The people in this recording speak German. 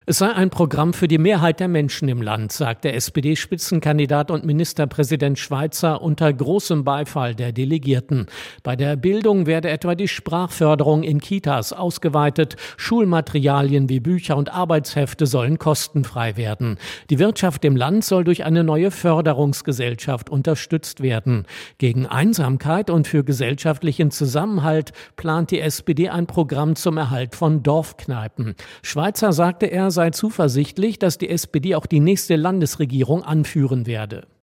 Es sei ein Programm für die Mehrheit der Menschen im Land, sagt der SPD-Spitzenkandidat und Ministerpräsident Schweizer unter großem Beifall der Delegierten. Bei der Bildung werde etwa die Sprachförderung in Kitas ausgeweitet, Schulmaterialien wie Bücher und Arbeitshefte sollen kostenfrei werden. Die Wirtschaft im Land soll durch eine neue Förderungsgesellschaft unterstützt werden. Gegen Einsamkeit und für gesellschaftlichen Zusammenhalt plant die SPD ein Programm zum Erhalt von Dorfkneipen. Schweizer sagte, er sei zuversichtlich, dass die SPD auch die nächste Landesregierung anführen werde.